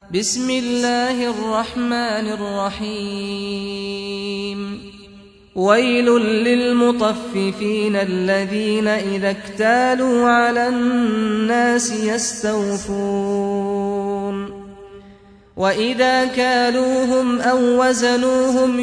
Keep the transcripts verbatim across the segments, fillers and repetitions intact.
بسم الله الرحمن الرحيم ويل للمطففين الذين إذا اكتالوا على الناس يستوفون وإذا كالوهم أو وزنوهم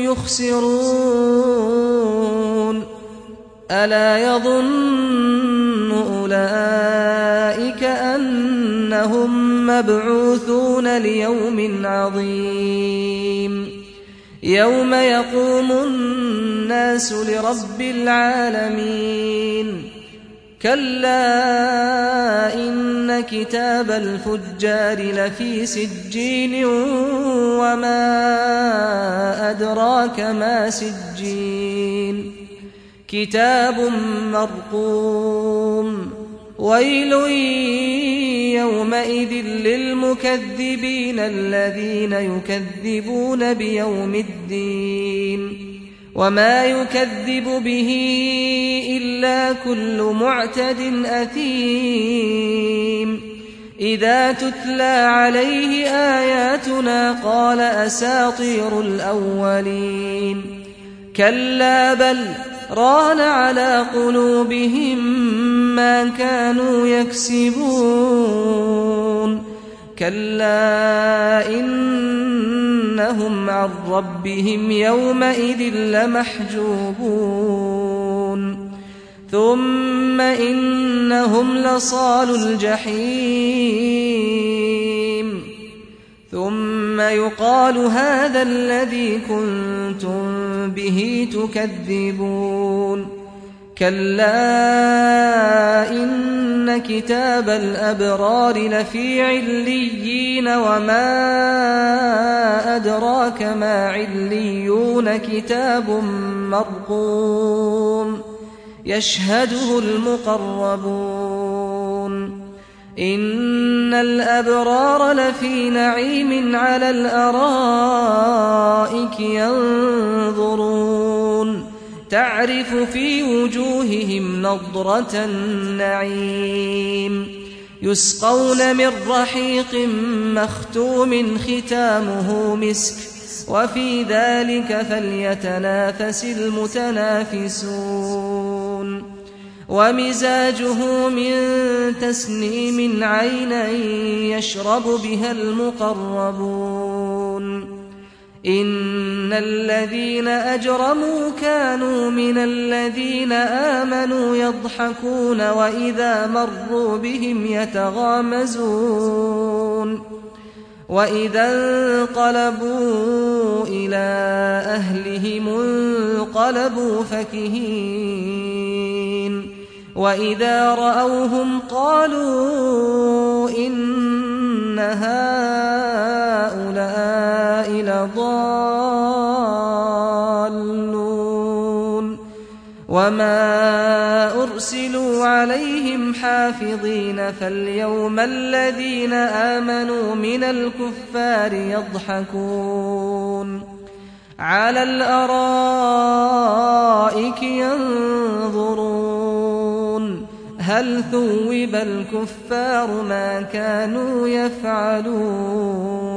يخسرون ألا يظن أولئك أنهم مبعوثون ليوم عظيم يوم يقوم الناس لرب العالمين كلا إن كتاب الفجار لفي سجين وما أدراك ما سجين كتاب مرقوم ويل يومئذ للمكذبين الذين يكذبون بيوم الدين وما يكذب به إلا كل معتد أثيم إذا تتلى عليه آياتنا قال أساطير الأولين كلا بل ران على قلوبهم ما كانوا يكسبون كلا إنهم عن ربهم يومئذ لمحجوبون ثم إنهم لصالو الجحيم ثم يقال هذا الذي كنتم به تكذبون كلا إن كتاب الأبرار لفي عليين وما أدراك ما عليون كتاب مرقوم يشهده المقربون إن الأبرار لفي نعيم على الأرائك ينظرون تعرف في وجوههم نضرة النعيم يسقون من رحيق مختوم ختامه مسك وفي ذلك فليتنافس المتنافسون ومزاجه من تسنيم عينا يشرب بها المقربون إن الذين أجرموا كانوا من الذين آمنوا يضحكون وإذا مروا بهم يتغامزون وإذا انقلبوا إلى أهلهم انقلبوا فكهين وإذا رأوهم قالوا إن هؤلاء لضالون وما أرسلوا عليهم حافظين فاليوم الذين آمنوا من الكفار يضحكون على الأرائك ينظرون هل ثوب الكفار ما كانوا يفعلون